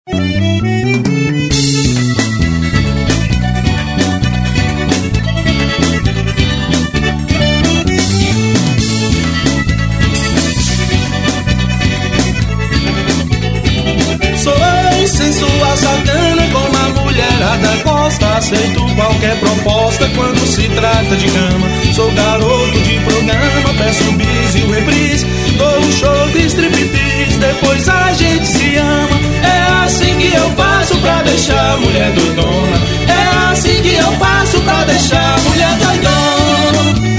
Sensual, sacana, como a mulherada gosta. Aceito qualquer proposta quando se trata de cama. Sou garoto de programa, peço um bis e um reprise. Dou um show de striptease, depois a gente se ama. É assim que eu faço pra deixar a mulher doidona. É assim que eu faço pra deixar a mulher doidona.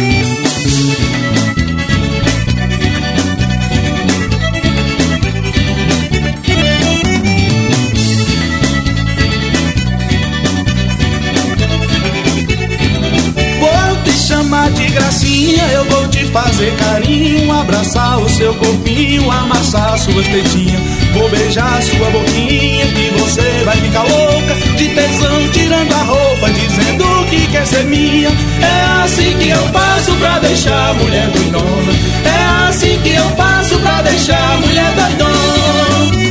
De gracinha, eu vou te fazer carinho, abraçar o seu corpinho, amassar suas tetinhas. Vou beijar sua boquinha que você vai ficar louca de tesão, tirando a roupa, dizendo que quer ser minha. É assim que eu faço pra deixar a mulher doidona. É assim que eu faço pra deixar a mulher doidona.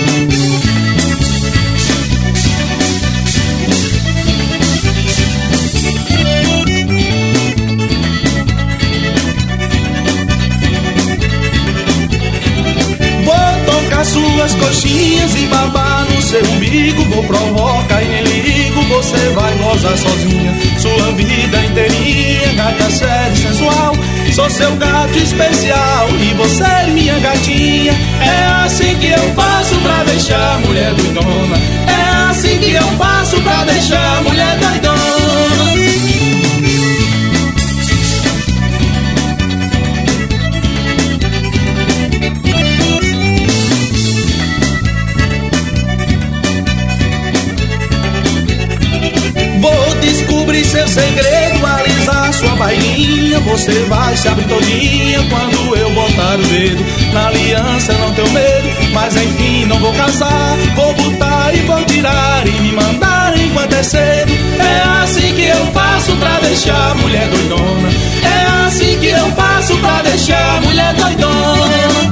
Suas coxinhas e babar no seu umbigo. Vou provocar e nem ligo, você vai gozar sozinha. Sua vida inteirinha, gata séria e sensual. Sou seu gato especial e você é minha gatinha. É assim que eu faço pra deixar a mulher doidona. É assim que eu faço pra deixar a mulher doidona. Descobrir seu segredo, alisar sua bailinha. Você vai se abrir todinha quando eu botar o dedo na aliança. Não tenho medo, mas enfim não vou casar. Vou botar e vou tirar e me mandar enquanto é cedo. É assim que eu faço pra deixar a mulher doidona. É assim que eu faço pra deixar a mulher doidona.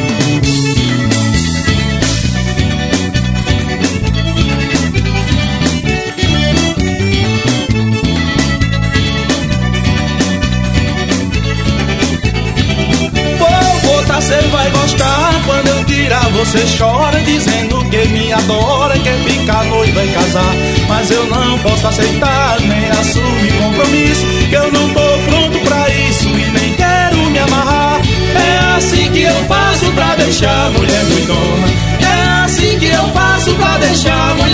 Você vai gostar quando eu tirar, você chora dizendo que me adora, quer ficar noiva e casar. Mas eu não posso aceitar, nem assumir compromisso, que eu não tô pronto pra isso e nem quero me amarrar. É assim que eu faço pra deixar a mulher doidona. É assim que eu faço pra deixar a mulher